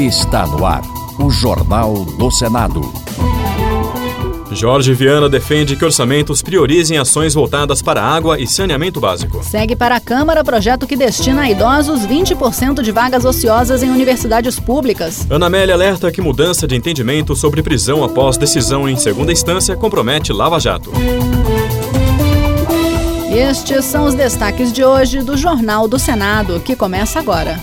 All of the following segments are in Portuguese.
Está no ar o Jornal do Senado. Jorge Viana defende que orçamentos priorizem ações voltadas para água e saneamento básico. Segue para a Câmara projeto que destina a idosos 20% de vagas ociosas em universidades públicas. Ana Amélia alerta que mudança de entendimento sobre prisão após decisão em segunda instância compromete Lava Jato. Estes são os destaques de hoje do Jornal do Senado, que começa agora.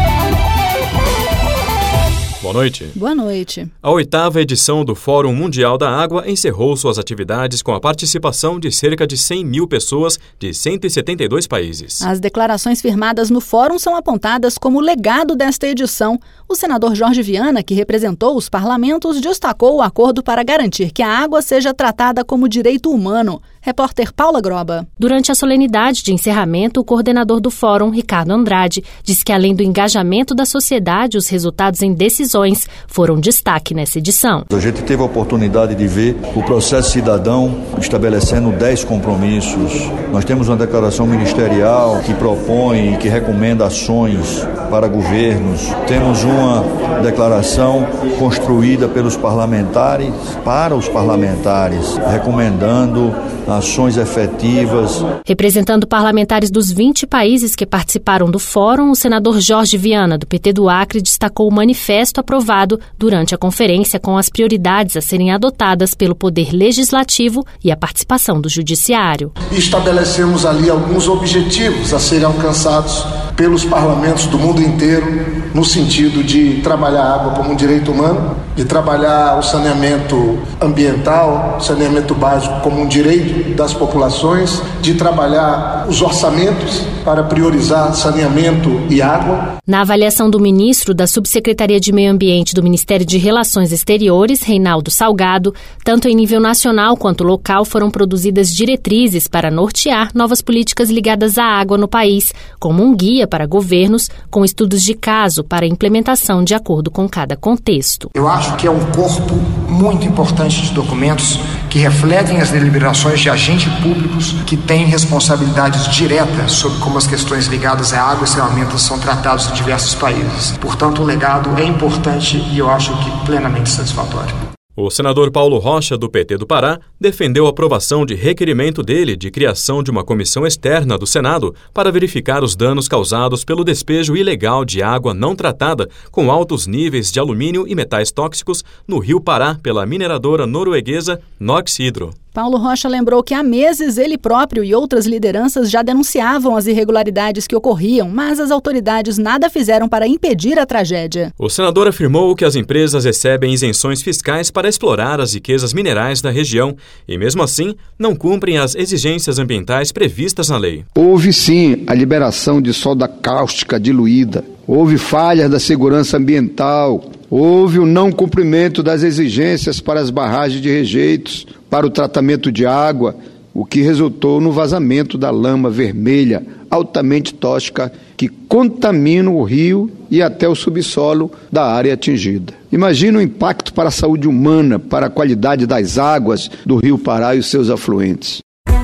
Boa noite. Boa noite. A 8ª edição do Fórum Mundial da Água encerrou suas atividades com a participação de cerca de 100 mil pessoas de 172 países. As declarações firmadas no fórum são apontadas como legado desta edição. O senador Jorge Viana, que representou os parlamentos, destacou o acordo para garantir que a água seja tratada como direito humano. Repórter Paula Groba. Durante a solenidade de encerramento, o coordenador do fórum, Ricardo Andrade, disse que além do engajamento da sociedade, os resultados em decisões foram destaque nessa edição. A gente teve a oportunidade de ver o processo cidadão estabelecendo 10 compromissos. Nós temos uma declaração ministerial que propõe e que recomenda ações para governos. Temos uma declaração construída pelos parlamentares, para os parlamentares, recomendando ações efetivas. Representando parlamentares dos 20 países que participaram do fórum, o senador Jorge Viana, do PT do Acre, destacou o manifesto aprovado durante a conferência com as prioridades a serem adotadas pelo Poder Legislativo e a participação do Judiciário. Estabelecemos ali alguns objetivos a serem alcançados pelos parlamentos do mundo inteiro, no sentido de trabalhar a água como um direito humano, de trabalhar o saneamento ambiental, saneamento básico como um direito das populações, de trabalhar os orçamentos para priorizar saneamento e água. Na avaliação do ministro da Subsecretaria de Meio Ambiente do Ministério de Relações Exteriores, Reinaldo Salgado, tanto em nível nacional quanto local foram produzidas diretrizes para nortear novas políticas ligadas à água no país, como um guia para governos com estudos de caso para implementação de acordo com cada contexto. Eu acho que é um corpo muito importante de documentos que refletem as deliberações de agentes públicos que têm responsabilidades diretas sobre como as questões ligadas à água e saneamento são tratadas em diversos países. Portanto, o legado é importante e eu acho que plenamente satisfatório. O senador Paulo Rocha, do PT do Pará, defendeu a aprovação de requerimento dele de criação de uma comissão externa do Senado para verificar os danos causados pelo despejo ilegal de água não tratada com altos níveis de alumínio e metais tóxicos no Rio Pará pela mineradora norueguesa Norsk Hydro. Paulo Rocha lembrou que há meses ele próprio e outras lideranças já denunciavam as irregularidades que ocorriam, mas as autoridades nada fizeram para impedir a tragédia. O senador afirmou que as empresas recebem isenções fiscais para explorar as riquezas minerais da região e, mesmo assim, não cumprem as exigências ambientais previstas na lei. Houve sim a liberação de soda cáustica diluída, houve falhas da segurança ambiental, houve o não cumprimento das exigências para as barragens de rejeitos, para o tratamento de água, o que resultou no vazamento da lama vermelha altamente tóxica que contamina o rio e até o subsolo da área atingida. Imagina o impacto para a saúde humana, para a qualidade das águas do Rio Pará e os seus afluentes.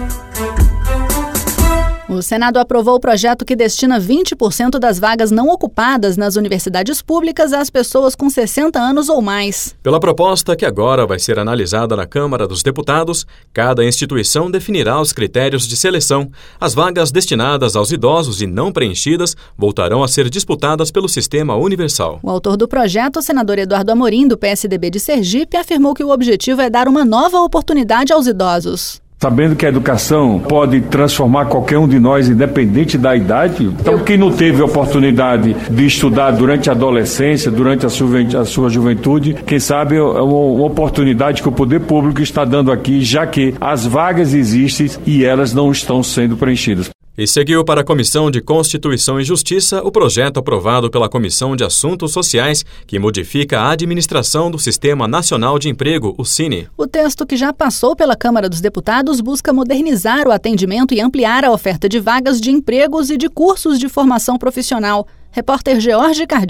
O Senado aprovou o projeto que destina 20% das vagas não ocupadas nas universidades públicas às pessoas com 60 anos ou mais. Pela proposta, que agora vai ser analisada na Câmara dos Deputados, cada instituição definirá os critérios de seleção. As vagas destinadas aos idosos e não preenchidas voltarão a ser disputadas pelo Sistema Universal. O autor do projeto, o senador Eduardo Amorim, do PSDB de Sergipe, afirmou que o objetivo é dar uma nova oportunidade aos idosos. Sabendo que a educação pode transformar qualquer um de nós, independente da idade, então quem não teve a oportunidade de estudar durante a adolescência, durante a sua juventude, quem sabe é uma oportunidade que o poder público está dando aqui, já que as vagas existem e elas não estão sendo preenchidas. E seguiu para a Comissão de Constituição e Justiça o projeto aprovado pela Comissão de Assuntos Sociais, que modifica a administração do Sistema Nacional de Emprego, o SINE. O texto, que já passou pela Câmara dos Deputados, busca modernizar o atendimento e ampliar a oferta de vagas de empregos e de cursos de formação profissional. Repórter George Cardim.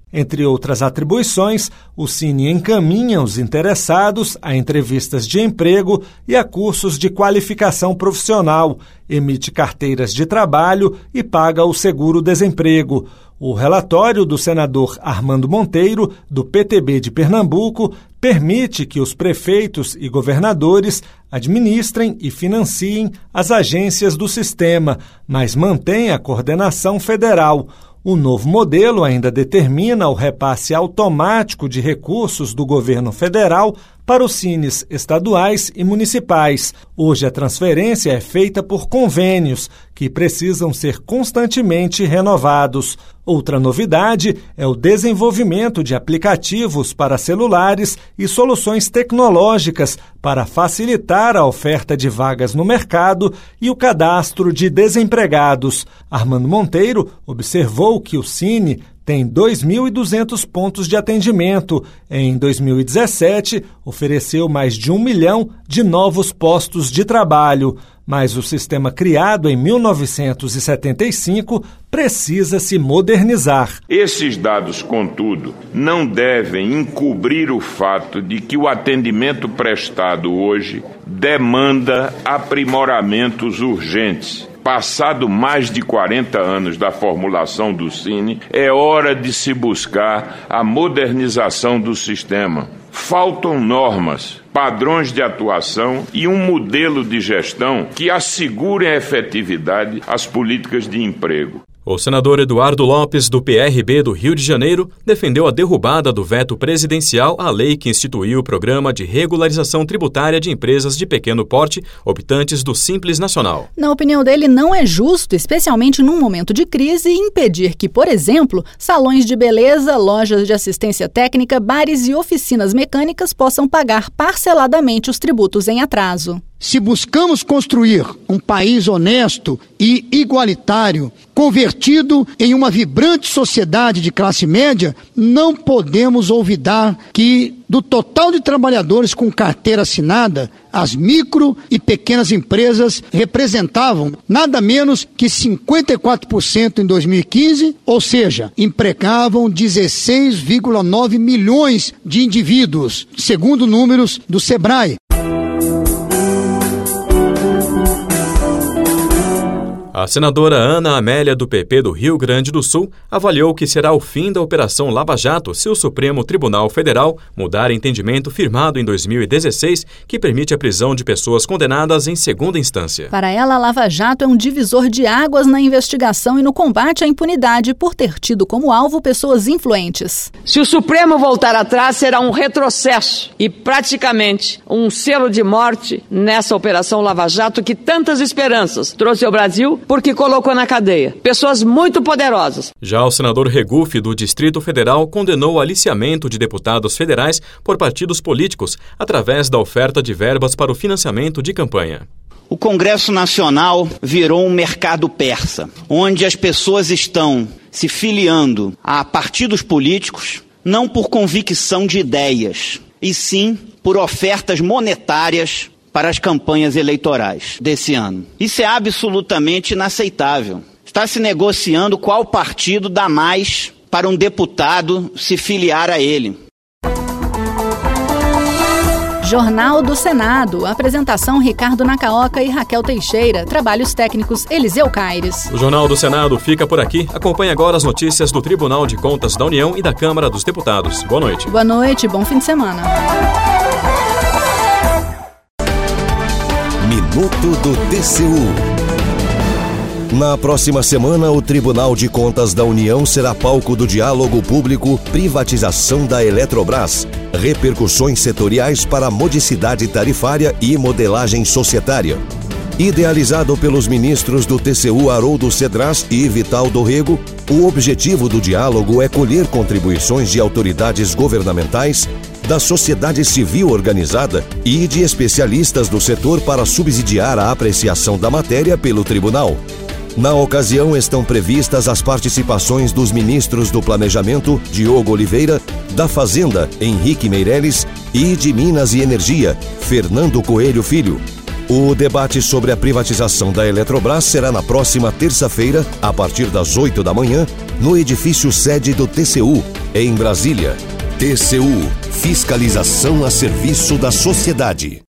Entre outras atribuições, o Cine encaminha os interessados a entrevistas de emprego e a cursos de qualificação profissional, emite carteiras de trabalho e paga o seguro-desemprego. O relatório do senador Armando Monteiro, do PTB de Pernambuco, permite que os prefeitos e governadores administrem e financiem as agências do sistema, mas mantém a coordenação federal. O novo modelo ainda determina o repasse automático de recursos do governo federal para os cines estaduais e municipais. Hoje a transferência é feita por convênios, que precisam ser constantemente renovados. Outra novidade é o desenvolvimento de aplicativos para celulares e soluções tecnológicas para facilitar a oferta de vagas no mercado e o cadastro de desempregados. Armando Monteiro observou que o Cine tem 2.200 pontos de atendimento. Em 2017, ofereceu mais de 1 milhão de novos postos de trabalho. Mas o sistema criado em 1975 precisa se modernizar. Esses dados, contudo, não devem encobrir o fato de que o atendimento prestado hoje demanda aprimoramentos urgentes. Passado mais de 40 anos da formulação do Cine, é hora de se buscar a modernização do sistema. Faltam normas, padrões de atuação e um modelo de gestão que assegurem a efetividade às políticas de emprego. O senador Eduardo Lopes, do PRB do Rio de Janeiro, defendeu a derrubada do veto presidencial à lei que instituiu o Programa de Regularização Tributária de Empresas de Pequeno Porte, optantes do Simples Nacional. Na opinião dele, não é justo, especialmente num momento de crise, impedir que, por exemplo, salões de beleza, lojas de assistência técnica, bares e oficinas mecânicas possam pagar parceladamente os tributos em atraso. Se buscamos construir um país honesto e igualitário, convertido em uma vibrante sociedade de classe média, não podemos olvidar que, do total de trabalhadores com carteira assinada, as micro e pequenas empresas representavam nada menos que 54% em 2015, ou seja, empregavam 16,9 milhões de indivíduos, segundo números do Sebrae. A senadora Ana Amélia, do PP do Rio Grande do Sul, avaliou que será o fim da Operação Lava Jato se o Supremo Tribunal Federal mudar entendimento firmado em 2016 que permite a prisão de pessoas condenadas em segunda instância. Para ela, a Lava Jato é um divisor de águas na investigação e no combate à impunidade por ter tido como alvo pessoas influentes. Se o Supremo voltar atrás, será um retrocesso e praticamente um selo de morte nessa Operação Lava Jato que tantas esperanças trouxe ao Brasil, porque colocou na cadeia pessoas muito poderosas. Já o senador Regufe, do Distrito Federal, condenou o aliciamento de deputados federais por partidos políticos através da oferta de verbas para o financiamento de campanha. O Congresso Nacional virou um mercado persa, onde as pessoas estão se filiando a partidos políticos, não por convicção de ideias, e sim por ofertas monetárias para as campanhas eleitorais desse ano. Isso é absolutamente inaceitável. Está se negociando qual partido dá mais para um deputado se filiar a ele. Jornal do Senado. Apresentação Ricardo Nacaoca e Raquel Teixeira. Trabalhos técnicos Eliseu Caires. O Jornal do Senado fica por aqui. Acompanhe agora as notícias do Tribunal de Contas da União e da Câmara dos Deputados. Boa noite. Boa noite, bom fim de semana. Minuto do TCU. Na próxima semana, o Tribunal de Contas da União será palco do diálogo público Privatização da Eletrobras, repercussões setoriais para modicidade tarifária e modelagem societária. Idealizado pelos ministros do TCU Haroldo Cedras e Vital do Rego, o objetivo do diálogo é colher contribuições de autoridades governamentais, da sociedade civil organizada e de especialistas do setor para subsidiar a apreciação da matéria pelo tribunal. Na ocasião, estão previstas as participações dos ministros do Planejamento, Diogo Oliveira, da Fazenda, Henrique Meirelles, e de Minas e Energia, Fernando Coelho Filho. O debate sobre a privatização da Eletrobras será na próxima terça-feira, a partir das 8 da manhã, no edifício sede do TCU, em Brasília. TCU, fiscalização a serviço da sociedade.